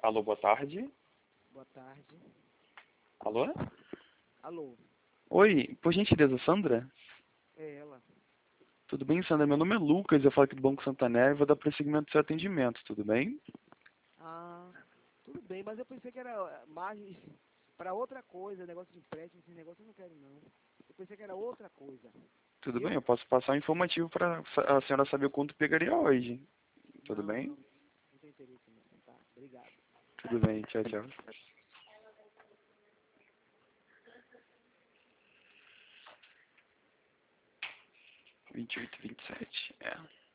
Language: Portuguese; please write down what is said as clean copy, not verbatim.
Alô, boa tarde. Boa tarde. Alô? Alô, Oi, por gentileza, Sandra? é ela. Tudo bem, Sandra? Meu nome é Lucas, eu falo aqui do Banco Santander e vou dar prosseguimento ao seu atendimento, tudo bem? Ah, tudo bem, mas eu pensei que era margem para outra coisa, negócio de empréstimo, esse negócio eu não quero não. Eu pensei que era outra coisa. Tudo bem, Viu? eu posso passar um informativo para a senhora saber quanto pegaria hoje. Tudo Não, bem? não tem interesse não. Tá, obrigado. Tudo bem, tchau, tchau. 28, 27, é.